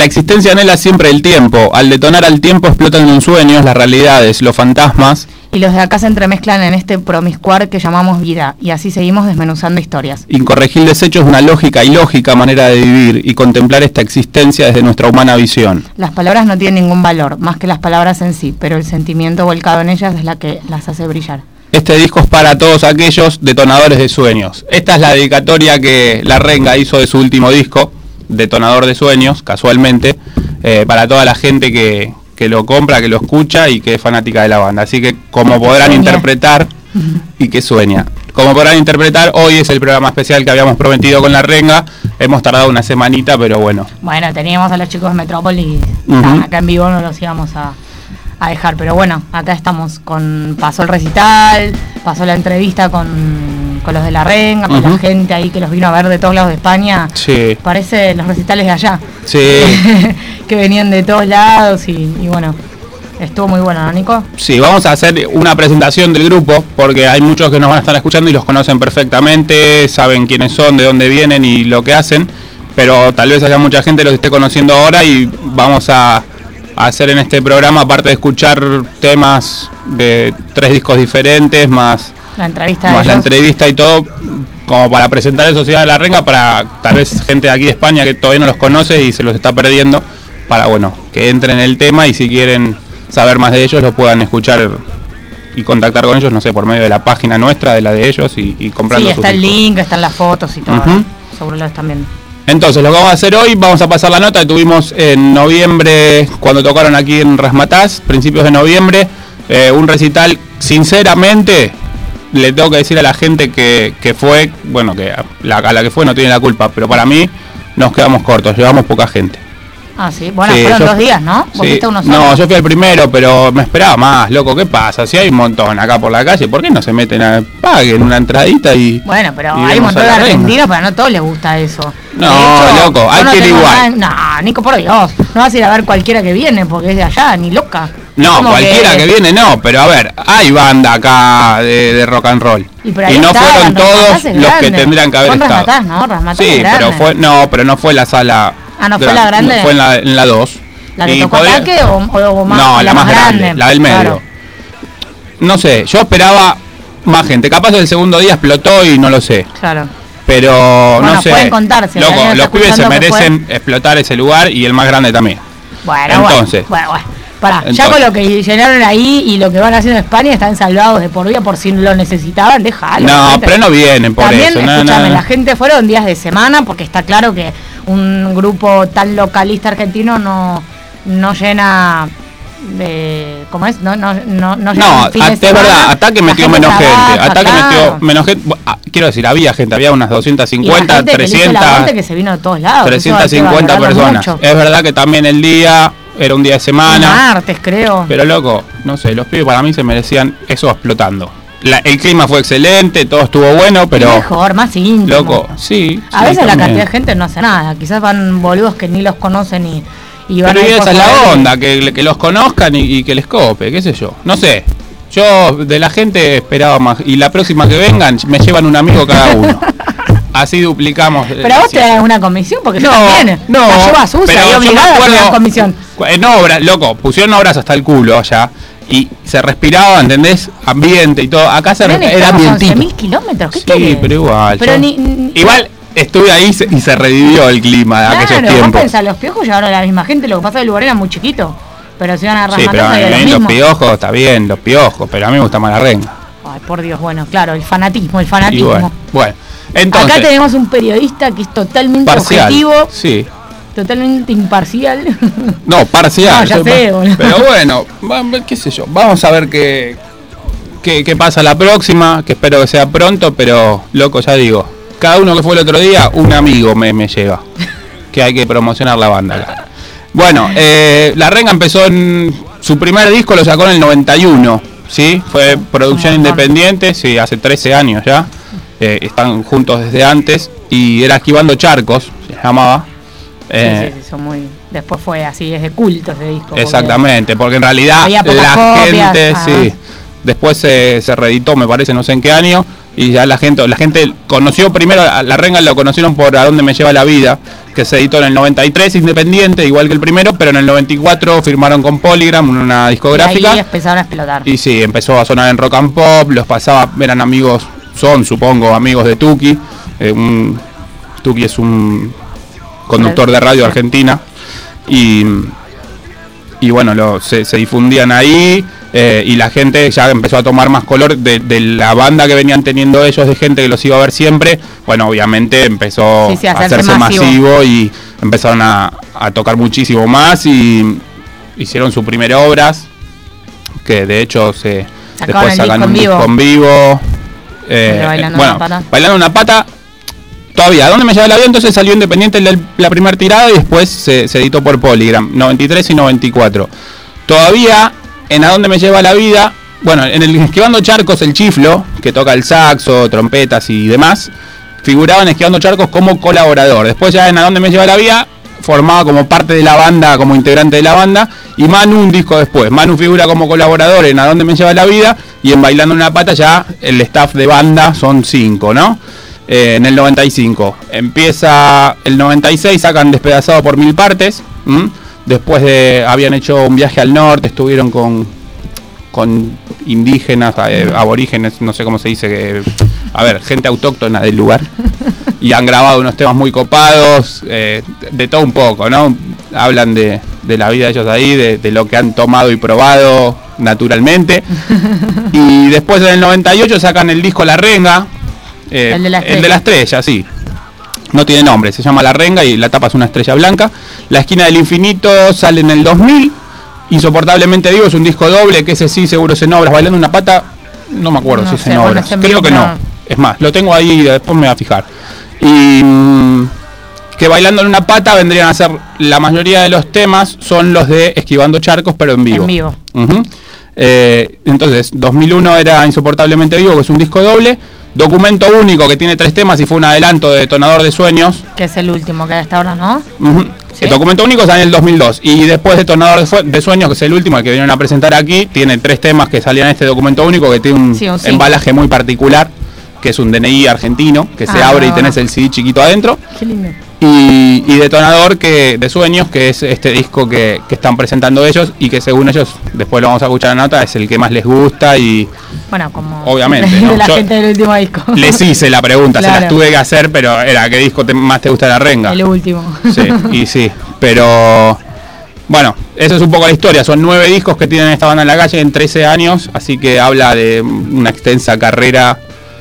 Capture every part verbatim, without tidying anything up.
existencia anhela siempre el tiempo. Al detonar al tiempo explotan en sueños las realidades, los fantasmas. Y los de acá se entremezclan en este promiscuar que llamamos vida. Y así seguimos desmenuzando historias. Incorregibles hechos es una lógica y lógica manera de vivir y contemplar esta existencia desde nuestra humana visión. Las palabras no tienen ningún valor, más que las palabras en sí, pero el sentimiento volcado en ellas es la que las hace brillar. Este disco es para todos aquellos detonadores de sueños. Esta es la dedicatoria que La Renga hizo de su último disco, Detonador de Sueños, casualmente, eh, para toda la gente que, que lo compra, que lo escucha y que es fanática de la banda. Así que, como podrán sueña. interpretar, y que sueña. Como podrán interpretar, hoy es el programa especial que habíamos prometido con La Renga. Hemos tardado una semanita, pero bueno. Bueno, teníamos a los chicos de Metrópolis, uh-huh. acá en vivo no los íbamos a... a dejar, pero bueno, acá estamos con, pasó el recital, pasó la entrevista con, con los de La Renga, con uh-huh. la gente ahí que los vino a ver de todos lados de España. Sí. Parece los recitales de allá. Sí. Que venían de todos lados y, y bueno, estuvo muy bueno, ¿no, Nico? Sí, vamos a hacer una presentación del grupo, porque hay muchos que nos van a estar escuchando y los conocen perfectamente, saben quiénes son, de dónde vienen y lo que hacen, pero tal vez haya mucha gente que los esté conociendo ahora y vamos a hacer en este programa, aparte de escuchar temas de tres discos diferentes, más la entrevista, más la entrevista y todo, como para presentar a la Sociedad de La Renga, para tal vez gente de aquí de España que todavía no los conoce y se los está perdiendo, para bueno, que entren en el tema y si quieren saber más de ellos lo puedan escuchar y contactar con ellos, no sé, por medio de la página nuestra, de la de ellos y, y comprando. Sí, está el discos. link, están las fotos y todo, uh-huh. sobre los también. Entonces, lo que vamos a hacer hoy, vamos a pasar la nota que tuvimos en noviembre, cuando tocaron aquí en Razzmatazz, principios de noviembre, eh, un recital, sinceramente, le tengo que decir a la gente que, que fue, bueno, que la, a la que fue no tiene la culpa, pero para mí nos quedamos cortos, llevamos poca gente. Ah, sí, bueno, sí, fueron yo, dos días, ¿no? ¿Vos sí, viste uno solo? No, yo fui el primero, pero me esperaba más, loco, ¿qué pasa? Si hay un montón acá por la calle, ¿por qué no se meten a paguen una entradita y... Bueno, pero y hay un montón de Renga. argentinos, pero no a todos les gusta eso. No, hecho, loco, hay no que ir igual. Nada, no, Nico, por Dios, no vas a ir a ver cualquiera que viene porque es de allá, ni loca. No, cualquiera que... que viene no, pero a ver, hay banda acá de, de rock and roll. Y, y no fueron todos los que tendrían que haber Con estado. Razzmatazz, ¿no? Razzmatazz sí, pero fue, no, pero no fue la sala. Ah, no fue la grande. No, fue en la, en la dos. ¿La que tocó podría... Ataque o, o, o más? No, la, la más grande, grande, la del medio. Claro. No sé, yo esperaba más gente. Capaz el segundo día explotó y no lo sé. Claro. Pero bueno, no sé. Pueden contarse. Loco, los pibes se merecen explotar ese lugar y el más grande también. Bueno, entonces. Bueno, bueno. Pará, entonces, ya con lo que llenaron ahí y lo que van haciendo en España están salvados de por vida por si lo necesitaban, déjalo. No, gente. Pero no vienen por También, eso. Escúchame, no, no. la gente fueron días de semana porque está claro que un grupo tan localista argentino no, no llena de, ¿cómo es? No, no, no, no, no es verdad, Ataque metió menos gente, Ataque metió menos gente, quiero decir, había gente, había unas doscientas cincuenta, trescientas, que se vino de todos lados, trescientas cincuenta personas. Mucho. Es verdad que también el día era un día de semana. Martes, creo. Pero loco, no sé, los pibes para mí se merecían eso explotando. La, el clima fue excelente, todo estuvo bueno, pero... Mejor, más íntimo. Loco, sí. A sí, veces también. La cantidad de gente no hace nada. Quizás van boludos que ni los conocen y, y van pero a... Pero esa es la onda, que, que los conozcan y, y que les cope, qué sé yo. No sé, yo de la gente esperaba más. Y la próxima que vengan, me llevan un amigo cada uno. Así duplicamos. Pero a vos te das una comisión porque no, yo también. No, la llevas sucia y obligada a una comisión. En obras, loco, pusieron obras hasta el culo allá. Y se respiraba, ¿entendés? Ambiente y todo. Acá se era ambientito. once mil kilómetros, ¿qué Sí, querés? pero igual. Pero yo, ni, ni, igual estuve ahí y se revivió el clima de claro, aquellos tiempos. tiempos. Pensás, los piojos llevaron a la misma gente. Lo que pasa es que el lugar era muy chiquito. Pero si iban a sí, pero a mí los piojos, está bien, los piojos. Pero a mí me gusta más La Renga. Ay, por Dios, bueno, claro, el fanatismo, el fanatismo. Bueno, bueno, entonces. Acá tenemos un periodista que es totalmente parcial, objetivo. Sí. Totalmente imparcial. No, parcial. No, ya sé, bueno. Pero bueno, qué sé yo. Vamos a ver qué, qué, qué pasa la próxima, que espero que sea pronto, pero loco, ya digo, cada uno que fue el otro día, un amigo me, me lleva. Que hay que promocionar la banda acá. Bueno, eh, La Renga empezó en su primer disco, lo sacó en el noventa y uno, ¿sí? Fue producción independiente, sí, hace trece años ya. Eh, están juntos desde antes y era Esquivando Charcos, se llamaba. Eh, sí, sí, sí, son muy... Después fue así, es de culto ese disco. Exactamente, porque, porque en realidad la copias, gente, ah. sí, después se, se reeditó, me parece, no sé en qué año, y ya la gente, la gente conoció primero, a La Renga lo conocieron por A Dónde Me Lleva la Vida, que se editó en el noventa y tres, independiente, igual que el primero, pero en el noventa y cuatro firmaron con Polygram, una discográfica. Y ahí empezaron a explotar. Y sí, empezó a sonar en rock and pop, los pasaba, eran amigos, son supongo amigos de Tuki, eh, un, Tuki es un conductor de radio argentina, y, y bueno, lo, se, se difundían ahí, eh, y la gente ya empezó a tomar más color de, de la banda que venían teniendo ellos, de gente que los iba a ver siempre. Bueno, obviamente empezó sí, sí, a, a hacerse masivo. masivo y empezaron a, a tocar muchísimo más, y hicieron sus primeras obras, que de hecho se Sacaron después sacan un disco disco en vivo. Eh, bailando bueno, una pata. Bailando una pata. Todavía, ¿A Dónde Me Lleva la Vida? Entonces salió independiente la, la primera tirada y después se, se editó por Polygram, noventa y tres y noventa y cuatro. Todavía en A Dónde Me Lleva la Vida, bueno, en el Esquivando Charcos, el Chiflo, que toca el saxo, trompetas y demás, figuraba en Esquivando Charcos como colaborador. Después ya en A Dónde Me Lleva la Vida, formaba como parte de la banda, como integrante de la banda, y Manu un disco después. Manu figura como colaborador en A Dónde Me Lleva la Vida, y en Bailando una Pata ya el staff de banda son cinco, ¿no? Eh, en el noventa y cinco. Empieza el noventa y seis, sacan Despedazado por Mil Partes. ¿m? Después de, habían hecho un viaje al norte, estuvieron con, con indígenas, eh, aborígenes, no sé cómo se dice, que, a ver, gente autóctona del lugar. Y han grabado unos temas muy copados, eh, de todo un poco, ¿no? Hablan de, de la vida de ellos ahí, de, de lo que han tomado y probado naturalmente. Y después en el noventa y ocho sacan el disco La Renga. Eh, el, de la el de la estrella, sí. No tiene nombre, se llama La Renga y la tapa es una estrella blanca. La Esquina del Infinito sale en el dos mil. Insoportablemente Vivo es un disco doble, que ese sí seguro es en obras. Bailando una Pata, no me acuerdo no si es sé, en obras. Bueno, creo que no. Es más, lo tengo ahí, después me voy a fijar. Y mmm, que Bailando en una Pata vendrían a ser, la mayoría de los temas son los de Esquivando Charcos, pero en vivo. En vivo. Uh-huh. eh, entonces, dos mil uno era Insoportablemente Vivo, que es un disco doble. Documento Único, que tiene tres temas y fue un adelanto de Detonador de Sueños. Que es el último que hay hasta ahora, ¿no? Uh-huh. ¿Sí? El Documento Único sale en el dos mil dos. Y después Detonador de, de Sueños, que es el último, el que vinieron a presentar aquí, tiene tres temas que salían en este Documento Único, que tiene un, sí, un embalaje muy particular, que es un D N I argentino, que ah, se abre no. y tenés el C D chiquito adentro. Qué lindo. Y, y Detonador que, de Sueños, que es este disco que, que están presentando ellos y que según ellos, después lo vamos a escuchar en la nota, es el que más les gusta y... Bueno, como... Obviamente, de ¿no? la Yo gente del último disco. Les hice la pregunta, claro. Se las tuve que hacer, pero era, ¿qué disco te, más te gusta de La Renga? El último. Sí, y sí, pero... Bueno, esa es un poco la historia, son nueve discos que tienen esta banda en la calle en trece años, así que habla de una extensa carrera...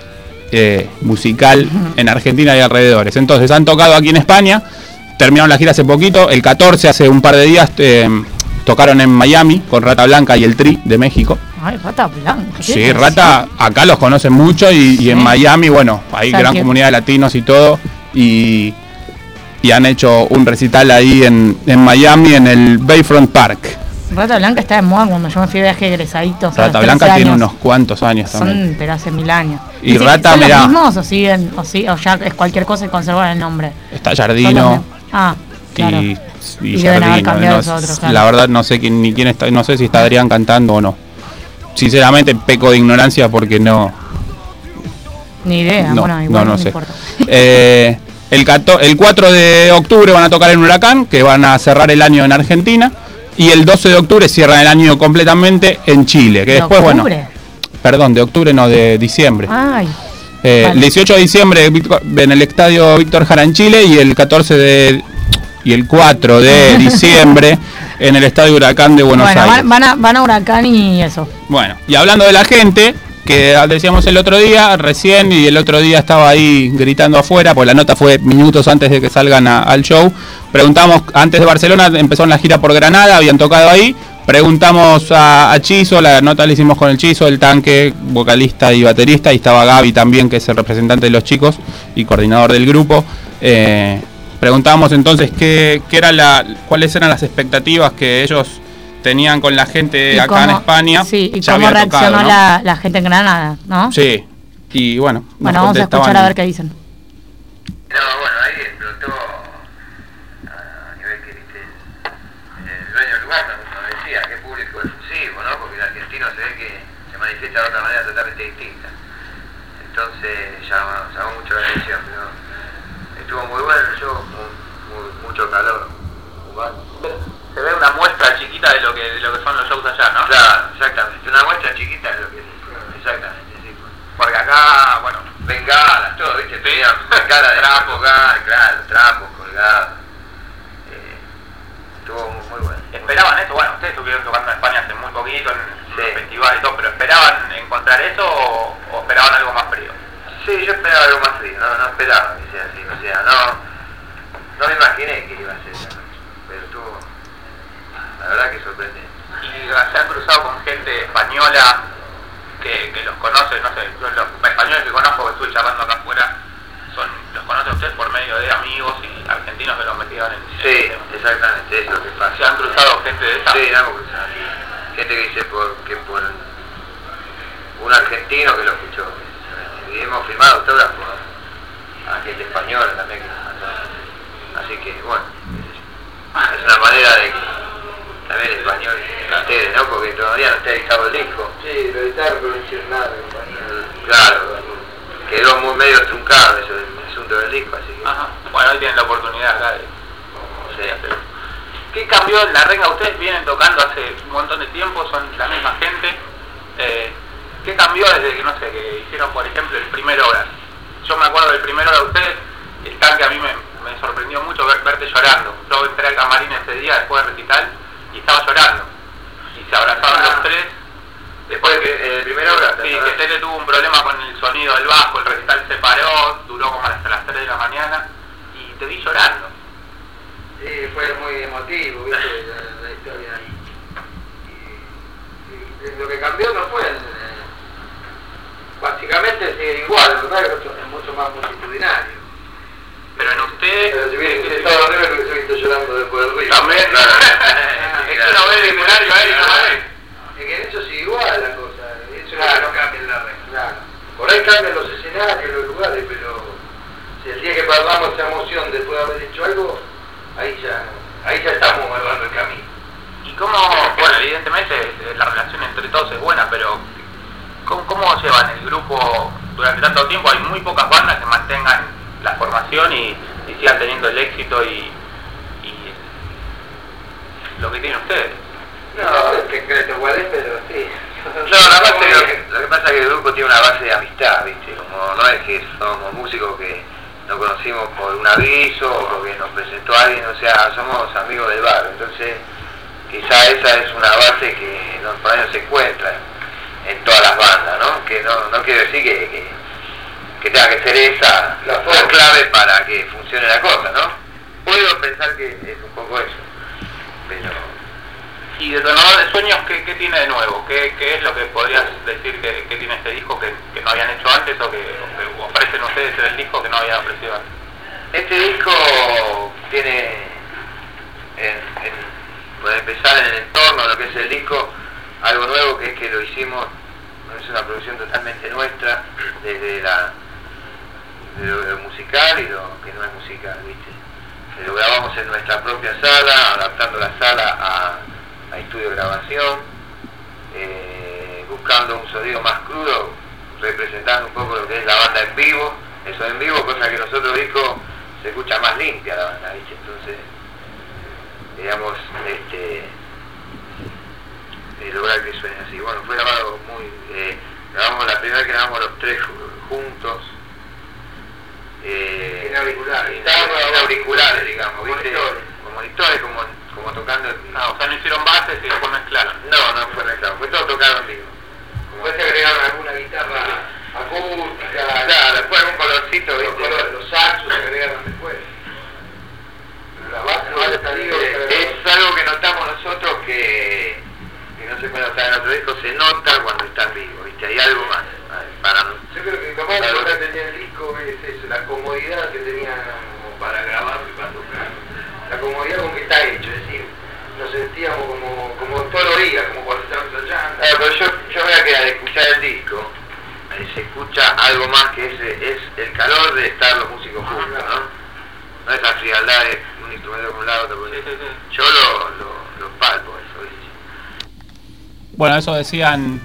Eh, musical en Argentina y alrededores. Entonces han tocado aquí en España, terminaron la gira hace poquito, el catorce, hace un par de días, eh, tocaron en Miami con Rata Blanca y el Tri de México. Ay, Rata Blanca. Sí, Rata acá los conocen mucho y, y en Miami, bueno, hay gran que... comunidad de latinos y todo, y, y han hecho un recital ahí en, en Miami, en el Bayfront Park. Rata Blanca está de moda cuando yo me fui de viaje egresaditos. Rata Blanca tiene unos cuantos años también. Son, pero hace mil años. Y, ¿Y Rata, ¿son mirá. los mismos o siguen, o, sí, o ya es cualquier cosa y conservan el nombre? Está Jardino. Ah, claro. Y, y, y Jardino. No, otros, claro. La verdad no sé quién, ni quién está, no sé si está Adrián cantando o no. Sinceramente peco de ignorancia porque no. Ni idea, no, bueno, igual no, no, no sé. importa. Eh, el, el cuatro de octubre van a tocar en Huracán, que van a cerrar el año en Argentina. Y el doce de octubre cierran el año completamente en Chile. Que ¿De después, octubre? bueno. Perdón, de octubre no, de diciembre. Ay. Eh, vale. El dieciocho de diciembre en el estadio Víctor Jara en Chile y el catorce de y el cuatro de diciembre en el estadio Huracán de Buenos bueno, Aires. Van a, van a Huracán y eso. Bueno, y hablando de la gente, que decíamos el otro día, recién, y el otro día estaba ahí gritando afuera, porque la nota fue minutos antes de que salgan a, al show. Preguntamos, antes de Barcelona empezaron la gira por Granada, habían tocado ahí. Preguntamos a, a Chizo, la nota la hicimos con el Chizo, el Tanque, vocalista y baterista, y estaba Gaby también, que es el representante de los chicos y coordinador del grupo. Eh, preguntamos entonces qué, qué era la, cuáles eran las expectativas que ellos tenían con la gente acá cómo, en España. Sí, y cómo reaccionó tocado, ¿no? la, la gente en Granada, ¿no? Sí, y bueno. Bueno, vamos a escuchar a ver qué dicen. No, bueno, ahí explotó a nivel que, viste, el dueño del lugar nos decía que público efusivo, ¿no? Porque el argentino se ve que se se manifiesta de otra manera totalmente distinta. Entonces llamó, llamó mucho la atención, pero estuvo muy bueno el show, muy, muy, mucho calor. Se ve una muestra chiquita de lo que de lo que son los shows allá, ¿no? Claro, exactamente, una muestra chiquita de lo que es, exactamente, sí. Porque acá, bueno, bengalas, todo, ¿viste? Tenían bengalas de trapo, claro, trapos colgados. Eh, estuvo muy, muy bueno. ¿Esperaban eso? Bueno, ustedes estuvieron tocando en España hace muy poquito, en sí. el festival y todo, pero ¿esperaban encontrar eso o, o esperaban algo más frío? Sí, yo esperaba algo más frío, no, no esperaba que sea así, o sea, no, no me imaginé que iba a ser esa noche, pero estuvo, la verdad que sorprendente. ¿Y se han cruzado con gente española que, que los conoce? No sé, yo los españoles que conozco, que estuve charlando acá afuera, son, los conocen ustedes por medio de amigos y argentinos que los metieron en... Sí, en exactamente, eso es lo que pasa. ¿Se han cruzado gente de esa? Sí, no hemos cruzado. Gente que dice por, que por un argentino que lo escuchó. Y hemos firmado autógrafos a gente española también que nos mandó. Así que bueno, es una manera de que también el español ustedes, ¿no? Porque todavía no está editado el disco. Sí, lo editaron pero no hicieron nada. Claro, quedó muy medio truncado eso del asunto del disco, así que... Ajá. Bueno, hoy tienen la oportunidad acá de, Sí. de hacerlo. ¿Qué cambió en La Renga? Ustedes vienen tocando hace un montón de tiempo, son la misma gente. Eh, ¿Qué cambió desde que, no sé, que hicieron, por ejemplo, el primer hora? Yo me acuerdo del primer hora de ustedes, el tanque a mí me, me sorprendió mucho ver, verte llorando. Yo entré al camarín ese día después del recital y estaba llorando. Y se abrazaban Ah. los tres. Después de que el primer hora, sí, ¿no? que Tete tuvo un problema con el sonido del bajo, el recital se paró, duró como hasta las tres de la mañana y te vi llorando. Sí, fue muy emotivo, ¿viste? La, la historia. Y, y lo que cambió no fue... El, básicamente sigue igual, lo que pasa es que es mucho más multitudinario. Pero en usted... Pero si hubiera estado arriba, creo que se hubiera visto llorando después del río. También, Claro. es que uno ve el escenario ahí, no lo ve. Es que en eso sigue igual la cosa. Eso Claro. es lo que no cambia en la red. Claro. Por ahí cambian los escenarios, los lugares, pero si el día que perdamos esa emoción después de haber hecho algo, ahí ya, ahí ya estamos agarrando el camino. Y cómo, bueno, evidentemente eh, la relación entre todos es buena, pero ¿cómo, cómo llevan el grupo durante tanto tiempo? Hay muy pocas bandas que mantengan la formación y, y sigan teniendo el éxito y, y lo que tienen ustedes. No, es que secreto cuál es, pero sí. No, la base, lo, que, lo que pasa es que el grupo tiene una base de amistad, ¿viste? Como no es que somos músicos que nos conocimos por un aviso o porque nos presentó alguien, o sea, somos amigos del barrio, entonces quizá esa es una base que no, por ahí no se encuentra en todas las bandas, ¿no? Que no, no quiere decir que, que, que tenga que ser esa la, la clave para que funcione la cosa, ¿no? Puedo pensar que es un poco eso, pero... Y Detonador de Sueños, ¿qué, qué tiene de nuevo? ¿Qué, ¿Qué es lo que podrías decir que, que tiene este disco que, que no habían hecho antes o que, o que ofrecen ustedes en el disco que no habían ofrecido antes? Este disco tiene, en, en, por empezar en el entorno de lo que es el disco, algo nuevo que es que lo hicimos, es una producción totalmente nuestra, desde la, de lo, de lo musical y lo que no es musical, ¿viste? Lo grabamos en nuestra propia sala, adaptando la sala a... a estudio de grabación, eh, buscando un sonido más crudo, representando un poco lo que es la banda en vivo, eso en vivo, cosa que en los otros discos se escucha más limpia la banda, ¿viste? Entonces, digamos, este, eh, lograr que suene así. Bueno, fue grabado muy, eh, grabamos la primera vez que grabamos los tres juntos, eh, en auriculares, en, en auriculares, digamos, ¿viste? Como monitores, como, como tocando en vivo. Ah, o sea, no hicieron bases y después mezclaron. No, no fue mezclado, fue todo tocado en vivo. Después se agregaron alguna guitarra acústica, Claro, después algún colorcito, los, ¿viste? colores, los saxos se agregaron después. La base, la base salió, Eh, es algo que notamos nosotros que, que no se puede notar en otro disco, se nota cuando está en vivo, ¿viste? Hay algo más para nosotros. yo creo que lo más importante tenía el disco es eso, la comodidad que tenía como para grabar y para tocar. La comodidad con que está hecho, es decir, nos sentíamos como, como todos los días, como cuando estábamos ensayando. Claro, pero yo, yo veo que al escuchar el disco eh, se escucha algo más que ese, es el calor de estar los músicos juntos, ¿no? No esa frialdad de un instrumento por un lado, otro por el otro. Yo lo, lo, lo palpo eso, ¿viste? Bueno, eso decían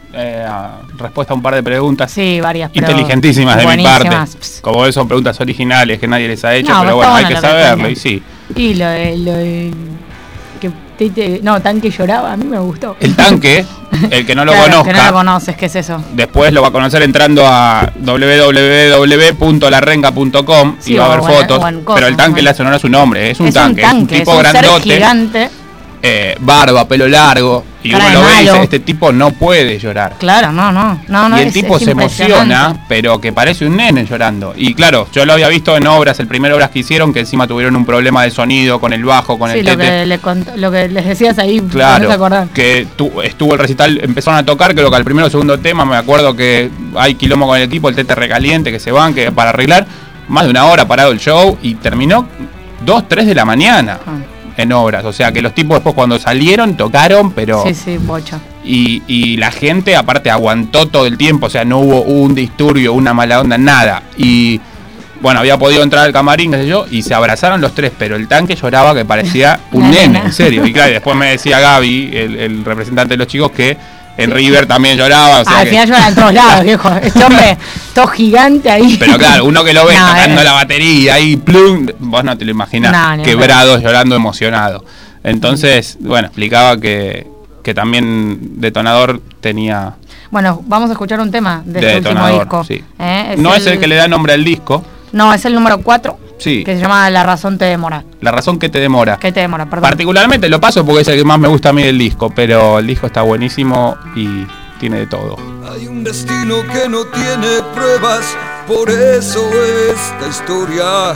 eh, a respuesta a un par de preguntas. Sí, varias inteligentísimas de mi parte. Pss. Como ves, son preguntas originales que nadie les ha hecho, No, pero está bueno, hay bueno que lo que saberlo, tenía. y sí. Y lo de, lo de que te, te- no, Tanque lloraba, a mí me gustó. El Tanque, el que no lo Claro, conozca, que no lo conoces, ¿qué es eso? después lo va a conocer entrando a doble u doble u doble u punto la renga punto com Sí, y va a o ver en- fotos. o en cosas, Pero el Tanque ¿no? le hace honor a su nombre, es un es tanque, un tanque, es un tipo es un ser grandote, gigante. eh, barba, pelo largo, y Cara uno de lo ve y malo. dice, este tipo no puede llorar. Claro, no, no, no, no. Y el es- tipo es se impresionante. emociona, pero que parece un nene llorando. Y claro, yo lo había visto en obras, el primer obras que hicieron, que encima tuvieron un problema de sonido con el bajo, con Sí, el lo tete. que, le cont- lo que les decías ahí, no se Claro, acordar. que tu- estuvo el recital, empezaron a tocar, creo que al primero o segundo tema, me acuerdo que hay quilombo con el equipo, el tete recaliente, que se van, que para arreglar, más de una hora parado el show, y terminó dos, tres de la mañana Ah. en obras. O sea que los tipos después cuando salieron, tocaron, pero... Sí, sí, bocha. Y, y la gente aparte aguantó todo el tiempo, o sea, no hubo un disturbio, una mala onda, nada. Y bueno, había podido entrar al camarín, qué sé yo, y se abrazaron los tres, pero el Tanque lloraba que parecía un Una nene, nena. en serio. Y claro, y después me decía Gaby, el, el representante de los chicos, que en River también lloraba. O sea Ah, al que- final lloran en todos lados, viejo. Este hombre, todo gigante ahí. Pero claro, uno que lo ve No, tocando eh. la batería ahí, plum, vos no te lo imaginás, No, ni quebrado, llorando, emocionado. Entonces, bueno, explicaba que, que también Detonador tenía... Bueno, vamos a escuchar un tema de, De este último Detonador, disco. sí. ¿eh? No es el que le da nombre al disco, No, es el número cuatro, sí, que se llama La razón te demora. La razón que te demora. ¿Qué te demora? Perdón. Particularmente lo paso porque es el que más me gusta a mí del disco, pero el disco está buenísimo y tiene de todo. Hay un destino que no tiene pruebas, por eso esta historia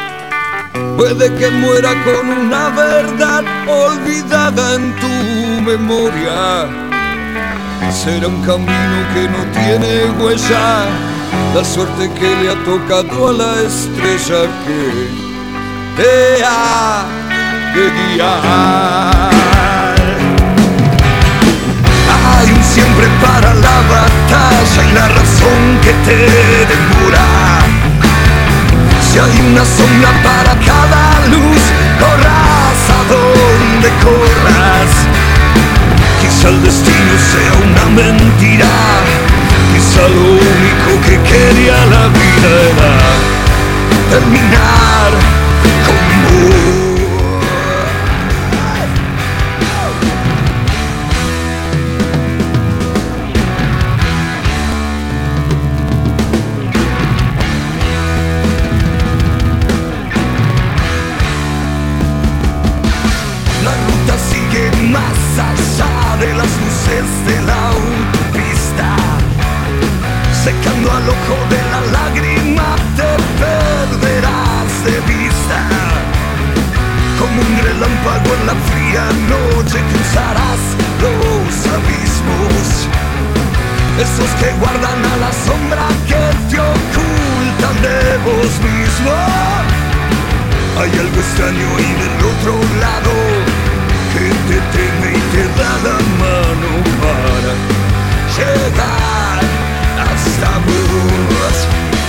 puede que muera con una verdad olvidada en tu memoria. Será un camino que no tiene huella, la suerte que le ha tocado a la estrella que te ha de guiar. Hay un siempre para la batalla y la razón que te demora. Si hay una sombra para cada luz, corras a donde corras. Quizá el destino sea una mentira, quizá lo único que quería la vida era terminar con vos. La ruta sigue más allá de las luces de la autopista, secando al ojo de la lágrima te perderás de vista. Como un relámpago en la fría noche cruzarás los abismos, esos que guardan a la sombra que te ocultan de vos mismo. Hay algo extraño ahí del otro lado que te teme y te da la mano para llegar hasta vos.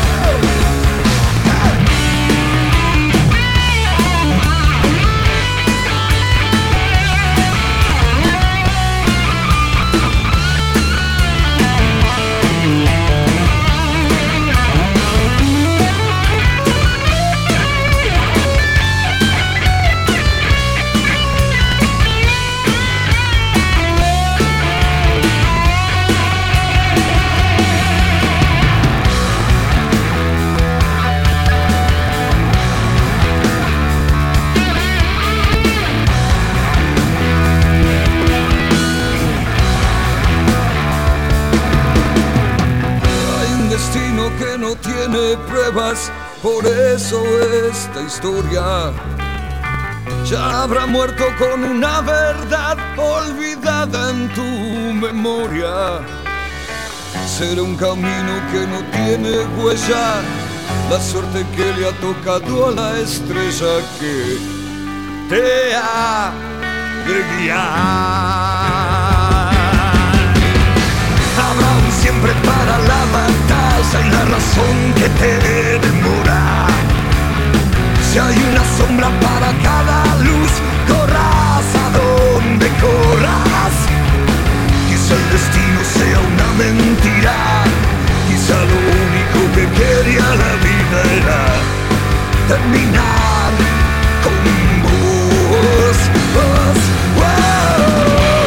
Hay un destino que no tiene pruebas, por eso esta historia ya habrá muerto con una verdad olvidada en tu memoria. Será un camino que no tiene huella, la suerte que le ha tocado a la estrella que te ha de guiar. Habrá un siempre para la batalla y la razón que te demora. Si hay una sombra para cada luz, corras a donde corras. Quizá el destino sea un terminar con vos, vos, wow.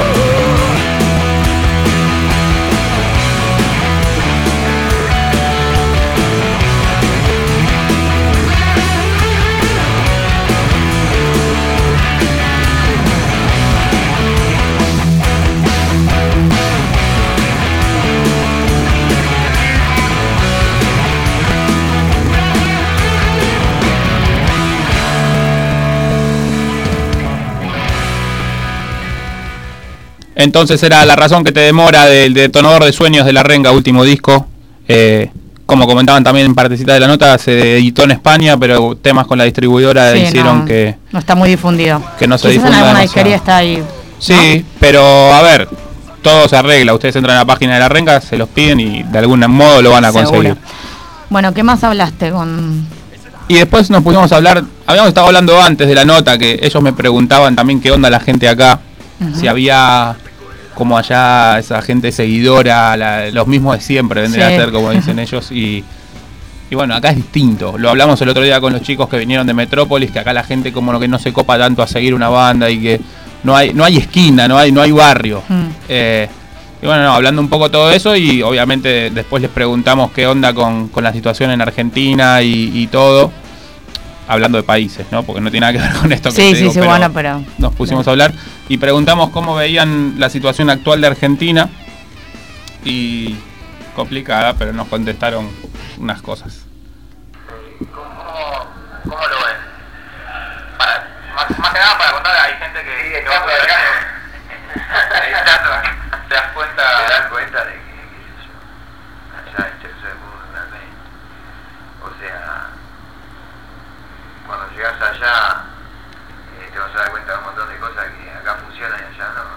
Entonces era La razón que te demora del Detonador de Sueños de La Renga, último disco. Eh, como comentaban también en partecita de la nota, se editó en España, pero temas con la distribuidora Sí, hicieron no, que, no está muy difundido. que no se Quizás en difunda alguna demasiado. disquería está ahí. Sí, pero a ver, todo se arregla. Ustedes entran a la página de La Renga, se los piden y de algún modo lo van a Seguro. conseguir. Bueno, ¿qué más hablaste con...? Y después nos pusimos a hablar, habíamos estado hablando antes de la nota, que ellos me preguntaban también qué onda la gente acá, Uh-huh. si había como allá esa gente seguidora, la- los mismos de siempre, vendría Sí. a ser como dicen ellos, y, y bueno, acá es distinto. Lo hablamos el otro día con los chicos que vinieron de Metrópolis, que acá la gente como que no se copa tanto a seguir una banda y que no hay no hay esquina, no hay no hay barrio. Mm. Eh, y bueno, no, hablando un poco todo eso y obviamente después les preguntamos qué onda con, con la situación en Argentina y, y todo, hablando de países, ¿no? Porque no tiene nada que ver con esto que Sí, te sí, digo, sí, pero bueno, pero... nos pusimos a hablar y preguntamos cómo veían la situación actual de Argentina y complicada, pero nos contestaron unas cosas. ¿Cómo, cómo lo ven? Para, más, más que nada para contar, hay gente que... Sí, que estando va a acá. Estando acá, te das cuenta... Te das cuenta de que, qué sé yo, allá en tercer mundo realmente. O sea, cuando llegas allá, eh, te vas a dar cuenta de un montón de cosas que acá funcionan y allá no.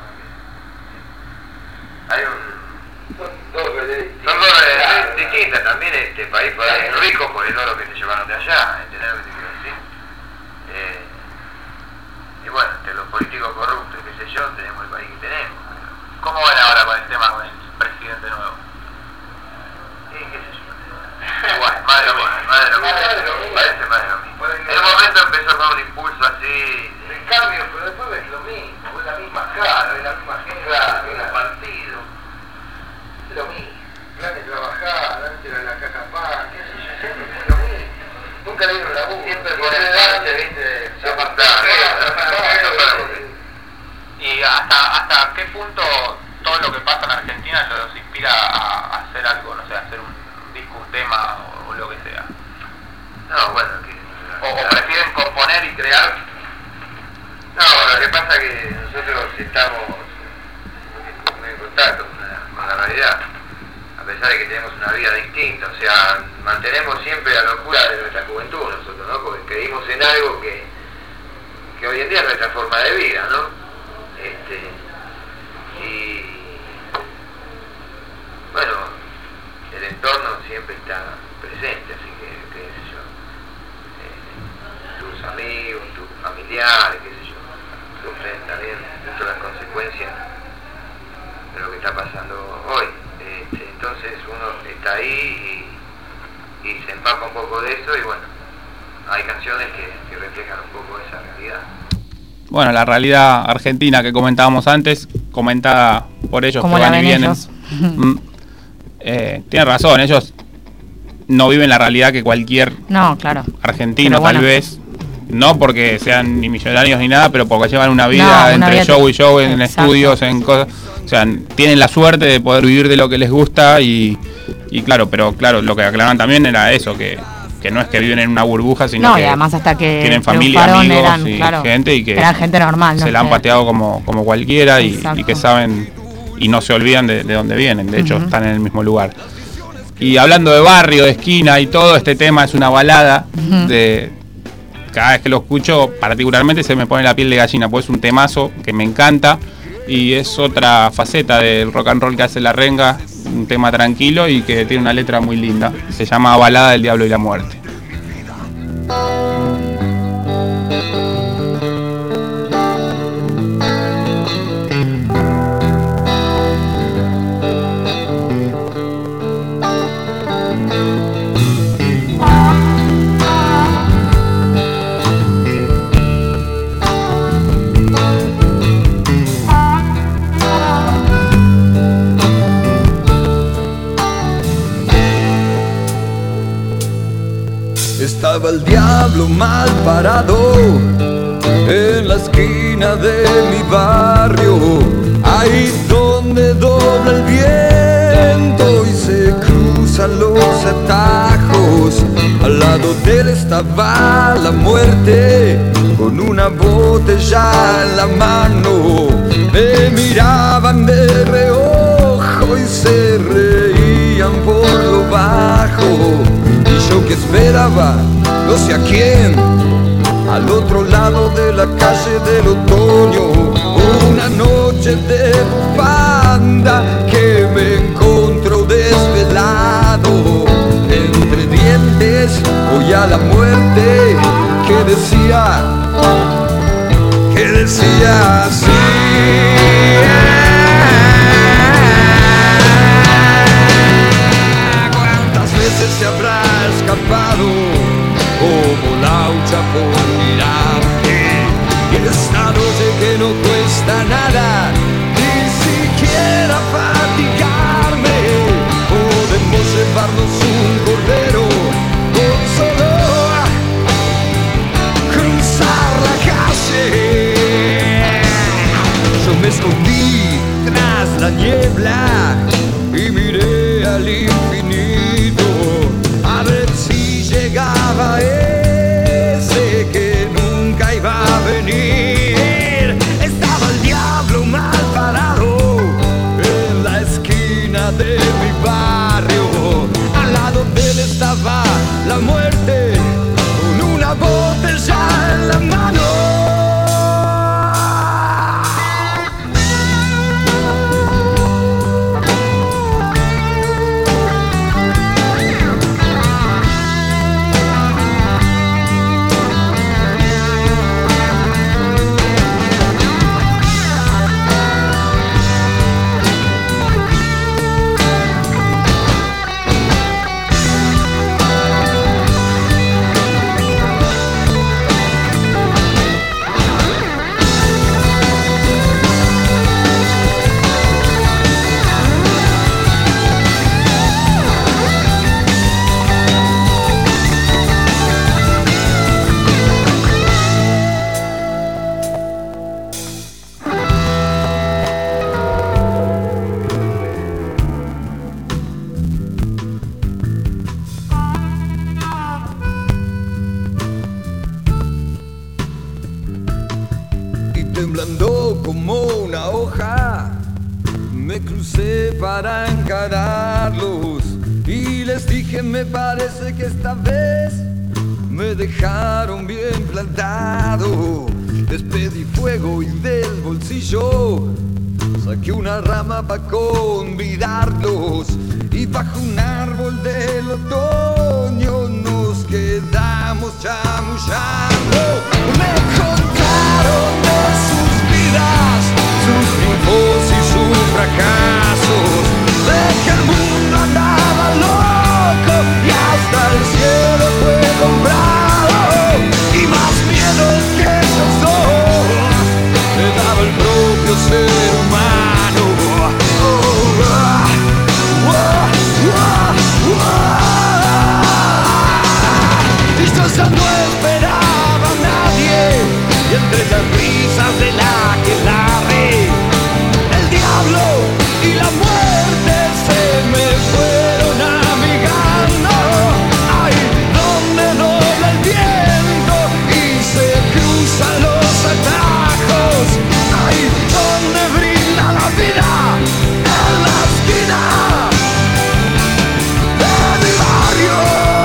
Hay un... Son dos realidades Son dos realidades distintas también. Este país es rico por el oro que te llevaron de allá, ¿entendés lo que te quiero decir? Eh, y bueno, entre los políticos corruptos, qué sé yo, tenemos el país que tenemos. ¿Cómo ven ahora con el tema con el presidente nuevo? Sí, qué sé yo. Igual, más de lo mismo. Más de lo mismo. Más de lo mismo. Parece más de lo mismo. En un momento empezó con un impulso así. El cambio, pero después ves lo mismo, ves la misma cara, ves la misma gente, ves los partidos. Es lo mismo. Antes trabajar, antes era la caja pan, qué sé yo, siempre fue lo mismo. Nunca le dieron la voz. Siempre por el delante, viste, se apartaron. ¿Y hasta, hasta qué punto todo lo que pasa en Argentina los inspira a, a hacer algo, no sé, a hacer un disco, un tema o, o lo que sea? No, bueno, que... O, o prefieren componer y crear. No, lo que pasa es que nosotros estamos muy en contacto con la, con la realidad, a pesar de que tenemos una vida distinta, o sea, mantenemos siempre la locura de nuestra juventud nosotros, ¿no? Porque creímos en algo que, que hoy en día es nuestra forma de vida, ¿no? Este, y bueno, el entorno siempre está presente, así que, qué sé yo, eh, tus amigos, tus familiares, qué sé yo, sufren también mucho las consecuencias de lo que está pasando hoy. Este, entonces uno está ahí y, y se empapa un poco de eso y bueno, hay canciones que, que reflejan un poco esa realidad. Bueno, la realidad argentina que comentábamos antes, comentada por ellos ¿Cómo que la van y ven vienen. ellos? Mm, eh, tienen razón, ellos no viven la realidad que cualquier No, claro. argentino Pero bueno. tal vez, no porque sean ni millonarios ni nada, pero porque llevan una vida No, una entre vida show te- y show, en Exacto. estudios, en cosas, o sea, tienen la suerte de poder vivir de lo que les gusta y, y claro, pero claro, lo que aclaraban también era eso, que, que no es que viven en una burbuja, sino No, que y además hasta que tienen familia, triunfaron amigos eran, y claro, gente y que eran gente normal, ¿no? se la han Que- pateado como, como cualquiera y, Exacto. y que saben y no se olvidan de, de dónde vienen, de hecho Ujú. están en el mismo lugar. Y hablando de barrio, de esquina y todo, este tema es una balada Ujú. de... Cada vez que lo escucho, particularmente se me pone la piel de gallina, pues es un temazo que me encanta y es otra faceta del rock and roll que hace La Renga, un tema tranquilo y que tiene una letra muy linda. Se llama Balada del Diablo y la Muerte. estaba el diablo mal parado en la esquina de mi barrio, ahí donde dobla el viento y se cruzan los atajos. Al lado de él estaba la muerte con una botella en la mano. Me miraban de reojo y se reían por lo bajo. Y yo que esperaba, no sé a quién, al otro lado de la calle del otoño, una noche de banda que me encontró desvelado. Entre dientes voy a la muerte que decía, que decía así. ¿Cuántas veces se habrá escapado como laucha por mirarte? Y esta noche que no cuesta nada, ni siquiera fatigarme, podemos llevarnos un cordero con solo cruzar la calle. Yo me escondí tras la niebla y miré al infinito a ver si llegaba ese que nunca iba a venir. Estaba el diablo mal parado en la esquina de mi barrio. Al lado de él estaba la muerte con una botella en la mano. Temblando como una hoja, me crucé para encararlos y les dije, me parece que esta vez me dejaron bien plantado. Les pedí fuego y del bolsillo saqué una rama para convidarlos, y bajo un árbol del otoño nos quedamos chamullando. Me contaron de sus vidas, sus triunfos y sus fracasos, de que el mundo andaba loco y hasta el cielo fue comprado. Y más miedo que esos dos me daba el propio ser humano. Oh, ah, oh, oh, oh. Y yo ya no esperaba a nadie, y entre las risas de la que larre, el diablo y la muerte se me fueron amigando. Ay, donde dobla el viento y se cruzan los atajos. Ay, donde brinda la vida en la esquina de mi barrio.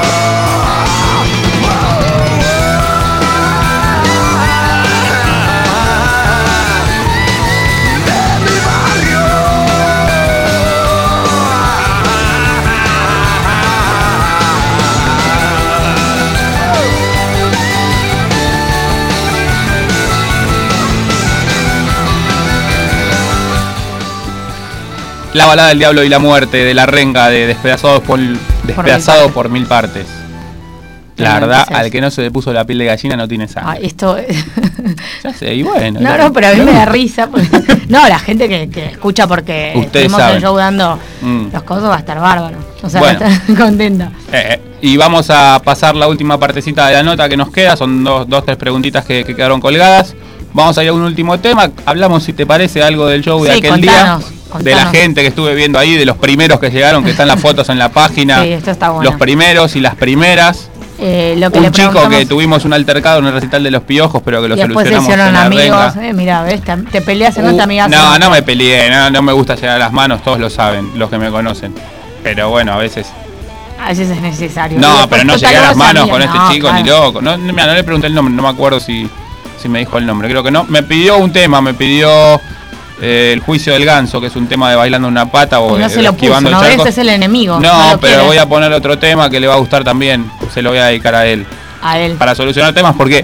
La balada del diablo y la muerte de La Renga, de Despedazados por, despedazado por, por mil partes. La no, verdad, no al que no se le puso la piel de gallina no tiene sangre. Ah, esto... Ya sé, y bueno. No, no, pero a mí me da risa. Porque... No, la gente que, que escucha porque ustedes estuvimos saben. en el show dando mm. los cosos va a estar bárbaro. O sea, bueno. va a estar contenta. Eh, eh. Y vamos a pasar la última partecita de la nota que nos queda. Son dos, dos tres preguntitas que, que quedaron colgadas. Vamos a ir a un último tema. Hablamos, si te parece, algo del show de Sí, aquel contanos, día. contanos. De la gente que estuve viendo ahí, de los primeros que llegaron, que están las fotos en la página. Sí, esto está bueno. Los primeros y las primeras. Eh, lo que Un le chico preguntamos- que tuvimos un altercado en el recital de los Piojos, pero que lo y después se solucionamos hicieron en la amigos. renga. Eh, mira, ¿ves? Te, te peleas en Uh, esta amiga. no, no me peleé, no, no me gusta llegar a las manos, todos lo saben, los que me conocen. Pero bueno, a veces. A veces es necesario. Y No, después pero no total, llegué a las vos manos amiga. con este No, chico claro. ni loco. No, no, mira, no le pregunté el nombre, no me acuerdo si, si me dijo el nombre, creo que no. Me pidió un tema, me pidió eh, el juicio del ganso, que es un tema de bailando una pata o Y no de- se lo puso, esquivando ¿no el ves? charco. Es el enemigo. No, no lo pero quiere. voy a poner otro tema que le va a gustar también. Se lo voy a dedicar a él. A él. Para solucionar temas, porque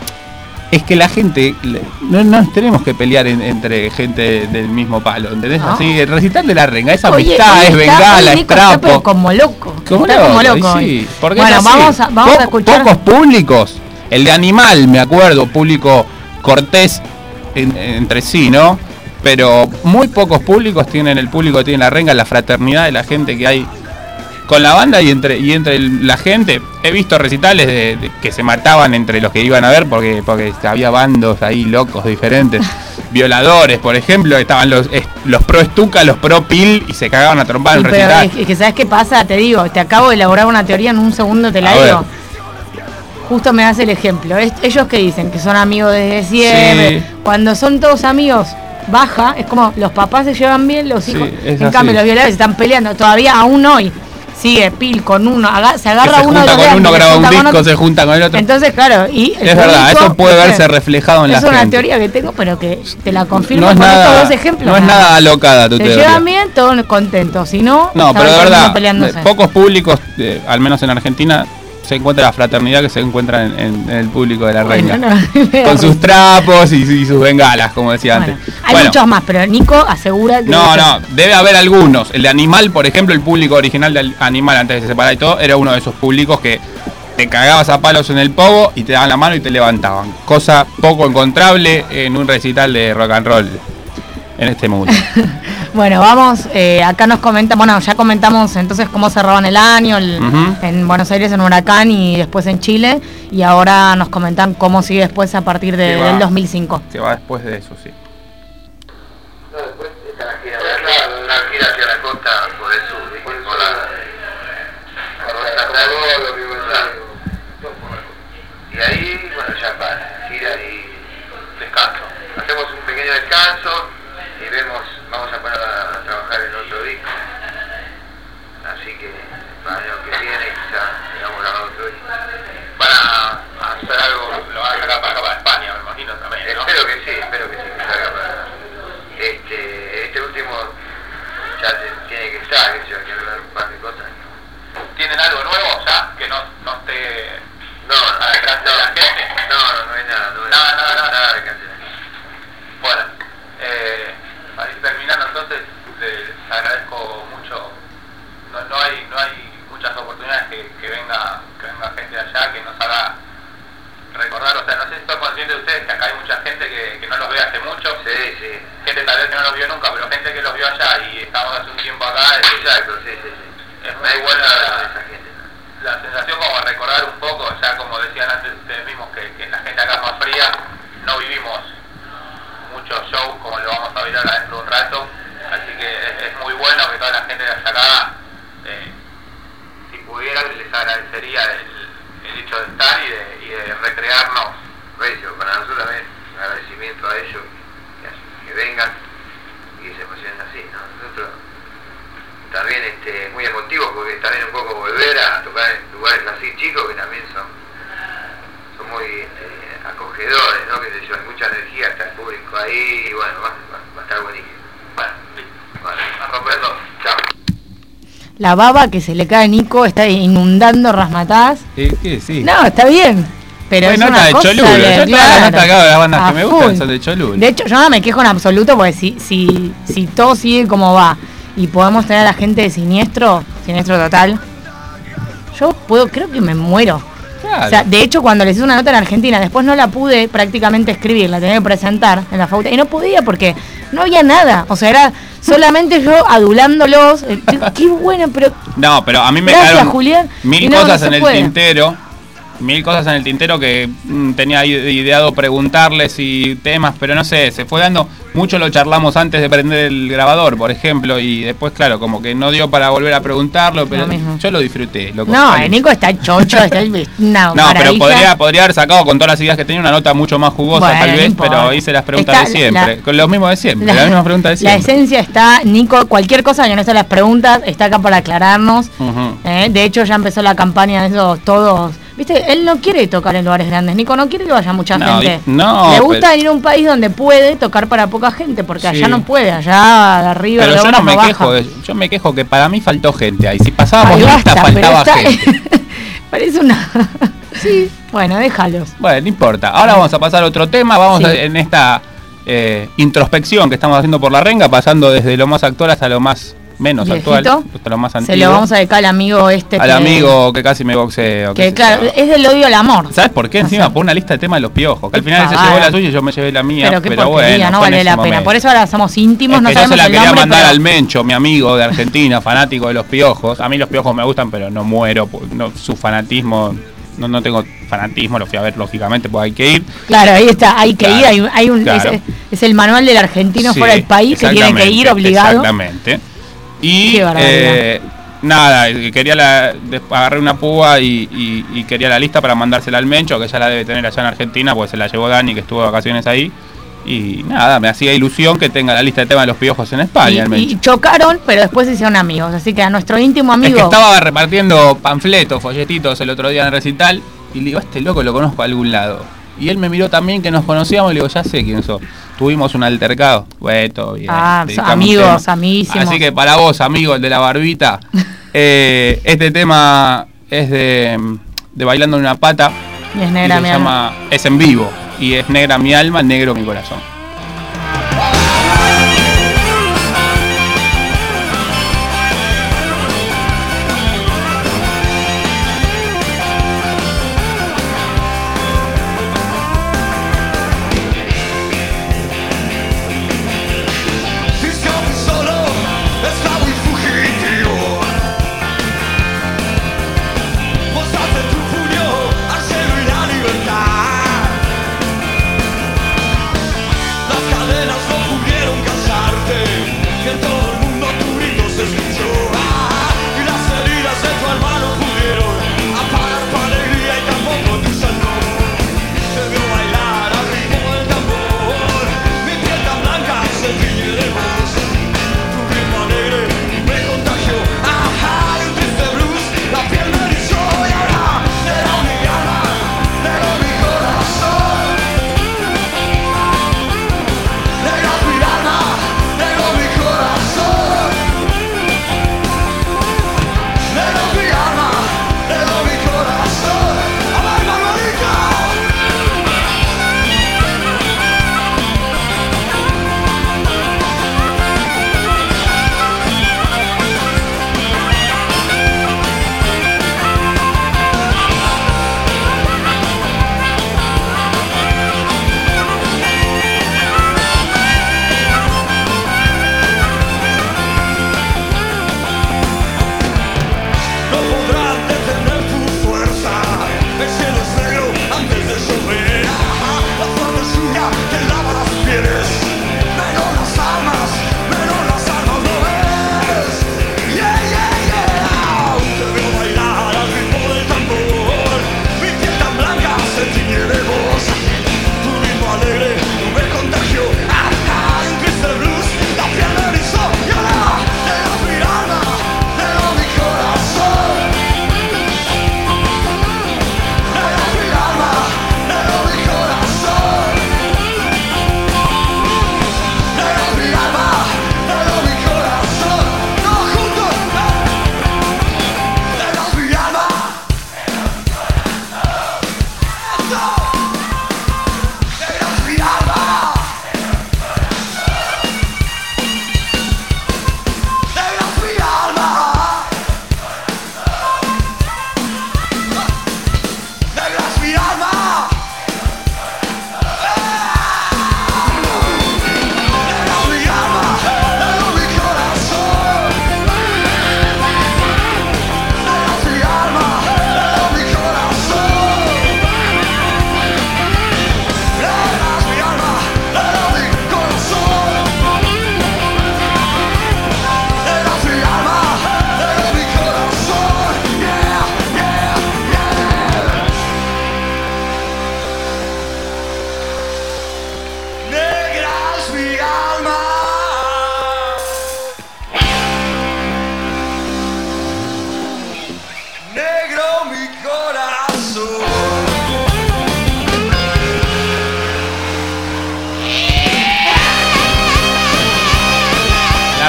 es que la gente, le- no nos tenemos que pelear en- entre gente del mismo palo, ¿entendés? No. Así, el recital de la renga, es Oye, amistad, hoy es está- bengala, hoy es Nico está, pero trapo. como loco. Como Está loco, como y loco. sí, hoy. porque Bueno, es así. vamos a, vamos Po- a escuchar. Pocos públicos, el de Animal, me acuerdo, público cortés en- entre sí, ¿no? Pero muy pocos públicos tienen el público que tiene la renga, la fraternidad de la gente que hay con la banda y entre y entre el- la gente. He visto recitales de, de que se mataban entre los que iban a ver porque porque había bandos ahí locos diferentes. Violadores, por ejemplo, estaban los es- los pro Estuca, los pro Pil y se cagaban a trompar en el Pero recital. es que, es que ¿sabes qué pasa? Te digo, te acabo de elaborar una teoría en un segundo, te la A digo. ver. Justo me das el ejemplo. Es- ellos que dicen que son amigos desde siempre. Sí. Cuando son todos amigos, baja. Es como los papás se llevan bien, los Sí, hijos. es en así. cambio, los violadores están peleando. Todavía aún hoy sigue Pil con uno. aga- se Que agarra se uno de junta los con grandes, uno, se graba un junta con disco, otro. se junta con el otro. Entonces, claro, y el Es verdad, público, eso puede ¿viste? verse reflejado en la Es una gente. teoría que tengo, pero que te la confirmo No es con estos nada, dos ejemplos. no es nada alocada tu Se teoría. llevan bien, todos contentos. Si no, No, estaban pero de todo el mundo verdad, peleándose. de pocos públicos, eh, al menos en Argentina, se encuentra la fraternidad que se encuentra en, en- en el público de la renga. Bueno, no. Con sus trapos y, y sus bengalas, como decía Bueno, antes. hay Bueno, muchos más, pero Nico asegura que. no, no, debe haber algunos. El de Animal, por ejemplo, el público original de Animal, antes de se separar y todo, era uno de esos públicos que te cagabas a palos en el pogo y te daban la mano y te levantaban. Cosa poco encontrable en un recital de rock and roll en este mundo. Bueno, vamos, eh, acá nos comentan, bueno, ya comentamos entonces cómo cerraban el año el- Ujú. en Buenos Aires en Huracán y después en Chile, y ahora nos comentan cómo sigue después a partir de- Que va. del dos mil cinco. Que va después de eso, sí. No, después está la gira, claro, una gira hacia la costa por el sur, ¿viste? Por la... por la costa y ahí, bueno, ya para, gira y descanso. Hacemos un pequeño descanso y vemos, vamos a poner a, a trabajar en otro disco. Así que para el año que viene quizá digamos grabar otro disco. Para hacer algo, lo van a sacar para acá, para España, me imagino también, ¿no? Espero que sí, espero que sí, que salga para... Este, este último ya se- tiene que estar, que se va a querer ver un par de cosas. ¿Tienen algo nuevo ya que no, no esté No, no, al alcance de la gente? no, no, no hay nada, no hay Nada, nada, nada. nada de cancelar. Bueno, eh, para ir terminando entonces, les agradezco mucho. No, no hay no hay muchas oportunidades que, que venga que venga gente de allá que nos haga recordar, o sea, no sé si estoy consciente de ustedes que acá hay mucha gente que, que no los ve hace mucho, Sí, sí. gente tal vez que no los vio nunca, pero gente que los vio allá y estamos hace un tiempo acá, es, Exacto, sí, sí, sí. es No muy hay buena buena la, esa gente. la sensación como de recordar un poco, ya como decían antes ustedes mismos, que, que la gente acá es más fría, no vivimos muchos shows como lo vamos a ver ahora dentro de un rato, así que es, es muy bueno que toda la gente de acá, eh, si pudieran, les agradecería el, el hecho de estar y de, y de recrearnos. Regio, para nosotros también un agradecimiento a ellos que, que vengan y que se emocionen así, ¿no? Nosotros también este, muy emotivos porque también un poco volver a tocar en lugares así chicos que también son, son muy eh, acogedores, ¿no? Que sé yo, hay mucha energía, está el público ahí y bueno, va, va- va a estar buenísimo. Bueno, listo. Vale. A romperlo. Chao. La baba que se le cae a Nico está inundando Rasmataz. Eh, ¿qué? Sí. No, está bien. Pero Hay es nota una de cosa Cholulo, de- yo todas las claro, notas acá de las bandas a que me gustan full. son de Cholulo. De hecho, yo no me quejo en absoluto porque si, si, si todo sigue como va y podemos tener a la gente de siniestro, siniestro total, yo puedo, creo que me muero. Claro. O sea, de hecho, cuando les hice una nota en Argentina, después no la pude prácticamente escribir, la tenía que presentar en la facultad y no podía porque no había nada. O sea, era solamente yo adulándolos. Eh, qué, qué bueno, pero... No, pero a mí me Gracias, quedaron Julián. mil Y no, cosas no en se el puede. tintero. Mil cosas en el tintero que mm, tenía ideado preguntarles y temas, pero no sé, se fue dando, mucho lo charlamos antes de prender el grabador, por ejemplo, y después, claro, como que no dio para volver a preguntarlo, pero mismo. yo lo disfruté. Loco, No, Vale. el Nico está chocho, está una No, pero maravilla. podría, podría haber sacado con todas las ideas que tenía una nota mucho más jugosa, Bueno, tal no vez, importa. pero hice las preguntas Está de siempre, la- con los mismos de siempre, La, las mismas preguntas de la siempre. esencia está, Nico, cualquier cosa que no sean las preguntas, está acá para aclararnos. Ujú. Eh, de hecho, ya empezó la campaña de esos todos. Viste, él no quiere tocar en lugares grandes. Nico no quiere que vaya mucha No, gente. y- no, Le gusta pero- venir a un país donde puede tocar para poca gente, porque allá Sí. no puede, allá de arriba Pero de yo obra no me baja. quejo, de- yo me quejo que para mí faltó gente ahí. Si pasábamos Ay, lista, basta, pero faltaba está- gente. Parece una... sí, bueno, déjalos. Bueno, no importa. Ahora vamos a pasar a otro tema. Vamos Sí. a- en esta eh, introspección que estamos haciendo por la renga, pasando desde lo más actual hasta lo más menos Viejito. actual, hasta lo más antiguo. Se lo vamos a dedicar al amigo este. al que- amigo que casi me boxeo. qué Que sé claro, yo. es del odio al amor. ¿Sabes por qué? Encima por una lista de temas de los piojos. Que al final él se pavada. llevó la suya y yo me llevé la mía. Pero qué pero porquería, bueno, no fue en vale ese la pena. momento. Por eso ahora somos íntimos, Es no que yo sabemos se la el quería nombre, mandar pero- al Mencho, mi amigo de Argentina, fanático de los piojos. A mí los piojos me gustan, pero no muero. por- No, su fanatismo, no, no tengo fanatismo, lo fui a ver lógicamente, porque hay que ir. Claro, ahí está, hay que Claro, ir, hay, hay un, claro. es, es el manual del argentino Sí, fuera del país que tiene que ir exactamente, obligado. Exactamente. Y Qué barbaridad. eh, nada, y quería la, de- agarré una púa y, y- y quería la lista para mandársela al Mencho, que ya la debe tener allá en Argentina, pues se la llevó Dani, que estuvo de vacaciones ahí. Y nada, me hacía ilusión que tenga la lista de temas de los piojos en España, Y, el Mencho. y chocaron, pero después se hicieron amigos. Así que a nuestro íntimo Es amigo. que estaba repartiendo panfletos, folletitos el otro día en el recital y le digo, este loco lo conozco a algún lado. Y él me miró también que nos conocíamos y le digo, ya sé quién sos. Tuvimos un altercado. Bueno, todo bien. Ah, dedicamos amigos, tema. amiguísimos. Así que para vos, amigo, el de la barbita, eh, este tema es de, de Bailando en una Pata. Y es y negra se mi llama, alma. es en vivo. Y es Negra mi alma, negro mi corazón. Fiscal solo, está muy fugitivo. Mostrate tu puño, hacer la libertad.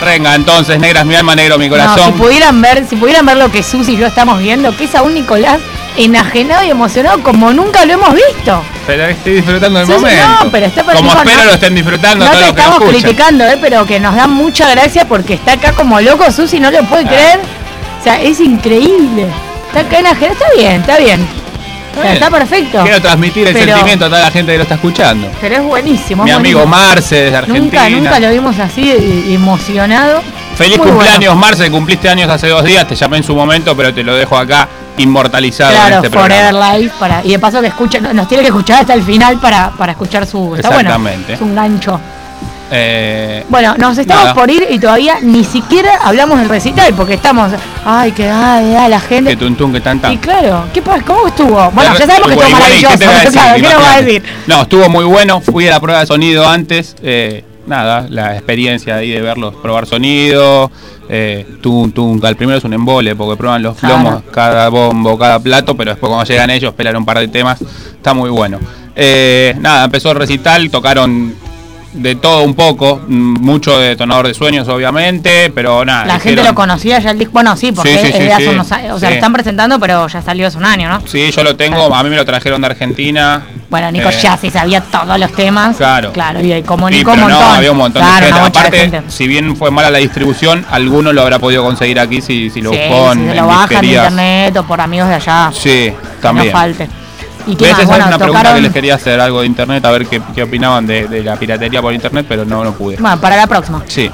Renga, entonces, negras mi alma, negro mi corazón. No, si pudieran ver, si pudieran ver lo que Susi y yo estamos viendo, que es a un Nicolás enajenado y emocionado como nunca lo hemos visto. Pero estoy disfrutando del Susi, momento. no, pero está como perfecto, espero no, lo estén disfrutando no todo te lo que estamos escuchan. criticando, eh, pero que nos da mucha gracia porque está acá como loco Susi, no lo puede Ah. creer. O sea, es increíble. Está acá enajenado, está bien, está bien. O sea, está perfecto. Quiero transmitir el Pero- sentimiento a toda la gente que lo está escuchando. Pero es buenísimo. Mi es amigo buenísimo. Marce desde Argentina. Nunca, nunca lo vimos así eh, emocionado. Feliz Muy cumpleaños, bueno. Marce, cumpliste años hace dos días, te llamé en su momento, pero te lo dejo acá inmortalizado en Claro, este Forever programa. Life. Para, y de paso que escucha, nos tiene que escuchar hasta el final para, para escuchar su... Está bueno, Exactamente. es un gancho. Eh, Bueno, nos estamos Nada. por ir y todavía ni siquiera hablamos del recital porque estamos... Ay, que ay, ay, la gente... que tuntún, que tan tan. Y claro, ¿qué pasa? ¿Cómo estuvo? Bueno, De- ya sabemos que Igual, estuvo igual, ¿y qué maravilloso. te voy a pero decir? claro, ¿qué nos va a Imagínate. decir? No, estuvo muy bueno. Fui a la prueba de sonido antes. eh, nada, la experiencia ahí de verlos probar sonido. Eh, tum, tum, al primero es un embole porque prueban los Claro. plomos, cada bombo, cada plato, pero después cuando llegan ellos, pelan un par de temas. Está muy bueno. Eh, nada, empezó el recital, tocaron de todo un poco, mm, mucho de Detonador de Sueños, obviamente, pero nada. La gente hicieron- lo conocía ya el disco. Bueno, sí, porque Sí, sí, es sí, de hace sí. unos años. O sea, Sí. lo están presentando, pero ya salió hace un año, ¿no? Sí, yo lo tengo, a mí me lo trajeron de Argentina. Bueno, Nico Eh, ya sí sabía todos los temas. Claro. Claro, y como Sí, Nico pero un montón. no, había un montón Claro, de gente. una bocha de Aparte, gente. si bien fue mala la distribución, alguno lo habrá podido conseguir aquí si, si lo Sí, buscó si en, se en lo bajan de disquerías. internet o por amigos de allá. Sí, No también. falte. ¿Y qué ¿Ves? más? Esa Bueno, es una pregunta tocaron... que les quería hacer, algo de internet, a ver qué, qué opinaban de, de la piratería por internet, pero no, no pude. Bueno, para la próxima. Sí.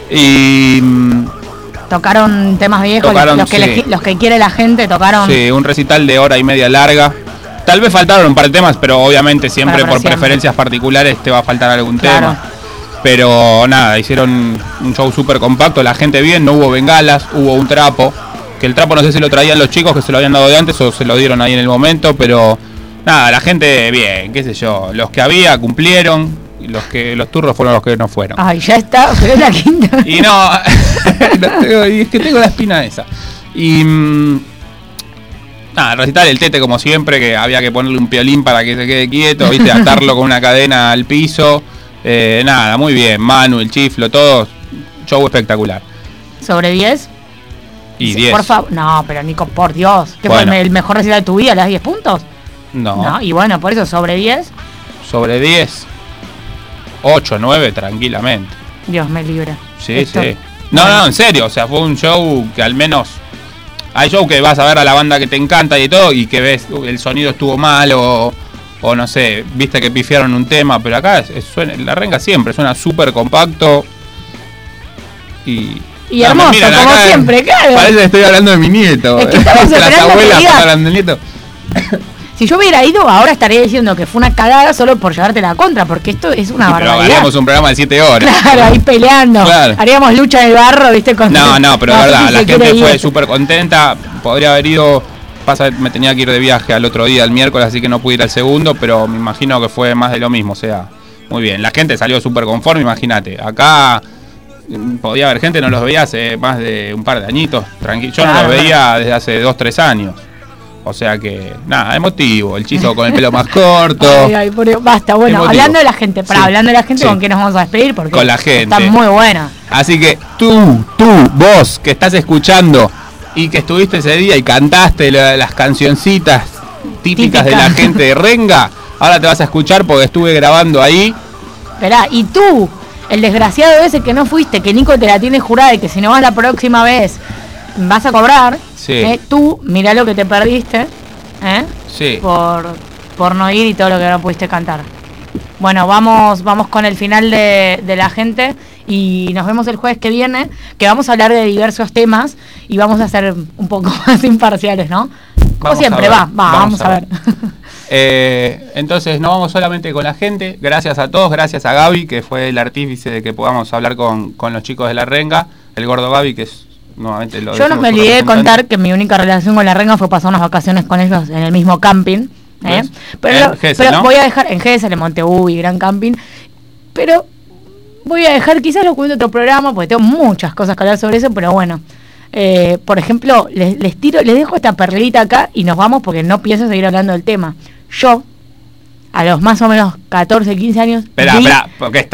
Y mm, Tocaron temas viejos, Tocaron, los, que sí. le- los que quiere la gente, tocaron... sí, un recital de hora y media larga. Tal vez faltaron un par de temas, pero obviamente siempre Bueno, pero por siempre. preferencias particulares te va a faltar algún Claro. tema. Pero nada, hicieron un show súper compacto, la gente bien, no hubo bengalas, hubo un trapo. Que el trapo no sé si lo traían los chicos que se lo habían dado de antes o se lo dieron ahí en el momento, pero nada, la gente bien, qué sé yo. Los que había cumplieron, y los que los turros fueron los que no fueron. Ay, ya está, pero es la quinta. Y no, no tengo- y es que tengo la espina esa. Y mm, nada, el recital el Tete como siempre, que había que ponerle un piolín para que se quede quieto, viste, atarlo con una cadena al piso. Eh, nada, muy bien, Manu, el Chiflo, todos, show espectacular. ¿Sobre diez? Y Sí, diez. Por favor. No, pero Nico, por Dios. ¿Qué Bueno. fue el mejor recital de tu vida, las diez puntos? No, No, y bueno, por eso, sobre diez, sobre diez, ocho, nueve tranquilamente. Dios me libre. Sí, Esto- sí. No, no, en serio, o sea, fue un show que al menos... Hay show que vas a ver a la banda que te encanta y todo, y que ves, uh, el sonido estuvo mal o, o no sé, viste que pifiaron un tema, pero acá es- es- suena, la renga siempre, suena súper compacto y... Y Ah, hermoso, miran como acá, siempre, claro. Parece que estoy hablando de mi nieto. Es que estamos Las esperando que abuelas digas. hablan del nieto. Si yo hubiera ido, ahora estaría diciendo que fue una cagada solo por llevarte la contra, porque esto es una Sí, pero barbaridad. haríamos un programa de siete horas. Claro, ahí peleando. Claro. Haríamos lucha en el barro, ¿viste? Con- No, no, pero de sé verdad, si la se quiere gente fue ir. súper contenta. Podría haber ido, pasa, me tenía que ir de viaje al otro día, el miércoles, así que no pude ir al segundo, pero me imagino que fue más de lo mismo, o sea, muy bien. La gente salió súper conforme, imagínate. Acá mm, podía haber gente, no los veía hace más de un par de añitos, tranquilo. Yo no Claro, los veía desde hace dos, tres años. O sea que, nada, emotivo. El chizo con el pelo más corto. Ay, ay, por Dios, basta, bueno, Emotivo. hablando de la gente, para Sí, hablando de la gente, sí. ¿con qué nos vamos a despedir? Porque Con la gente. está muy buena. Así que tú, tú, vos que estás escuchando y que estuviste ese día y cantaste la- las cancioncitas típicas de la Típica. gente de Renga, ahora te vas a escuchar porque estuve grabando ahí. Esperá, y tú, el desgraciado ese que no fuiste, que Nico te la tiene jurada y que si no vas la próxima vez vas a cobrar, Sí. ¿eh? Tú, mirá lo que te perdiste, ¿eh? Sí. por, por no ir y todo lo que no pudiste cantar. Bueno, vamos, vamos con el final de, de la gente y nos vemos el jueves que viene, que vamos a hablar de diversos temas y vamos a ser un poco más imparciales, ¿no? Como Vamos siempre, a ver, va, va, vamos, vamos a a ver. Eh, entonces no vamos solamente con la gente, gracias a todos, gracias a Gaby, que fue el artífice de que podamos hablar con, con los chicos de la Renga, el gordo Gaby, que es nuevamente lo Yo no decimos me por olvidé de representante. contar que mi única relación con la renga fue pasar unas vacaciones con ellos en el mismo camping. ¿eh? ¿Ves? Pero, En lo- Gesell, pero ¿no? voy a dejar en Gesell, en Montebuy, Gran Camping. Pero voy a dejar, quizás lo cuento en otro programa, porque tengo muchas cosas que hablar sobre eso, pero bueno. Eh, por ejemplo, les, les tiro, les dejo esta perlita acá y nos vamos porque no pienso seguir hablando del tema. Yo, a los más o menos catorce, quince años, Espera, vi- espera, porque estás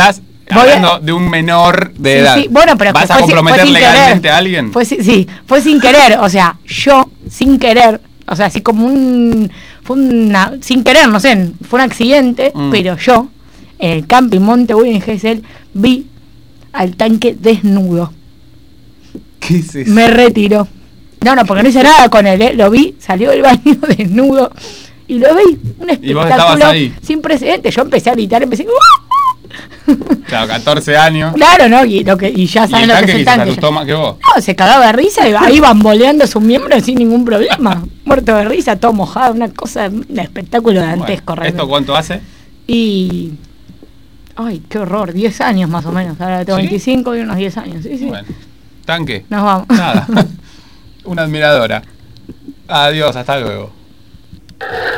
Hablando de un menor de sí, edad. sí. Bueno, pero ¿vas fue, a comprometer fue sin legalmente querer. a alguien? Fue, sí, fue sin querer. O sea, yo, sin querer, o sea, así como un... Fue una... Sin querer, no sé, fue un accidente, mm. pero yo, en el camping Monte William en Gesell, vi al tanque desnudo. ¿Qué es eso? Me retiró. No, no, porque no hice nada con él, ¿eh? Lo vi, salió del baño desnudo y lo vi. Un espectáculo sin precedentes. Yo empecé a gritar, empecé... Claro, catorce años. Claro, ¿no? Y, lo que, y ya saben lo que es el tanque. ¿Se asustó más que vos? No, se cagaba de risa y ahí bamboleando sus miembros sin ningún problema. Muerto de risa, todo mojado, una cosa, un espectáculo dantesco. Bueno, ¿esto cuánto hace? Y... Ay, qué horror, diez años más o menos. Ahora tengo ¿Sí? veinticinco y unos diez años. Sí, sí. Bueno, tanque. Nos vamos. Nada. Una admiradora. Adiós, hasta luego.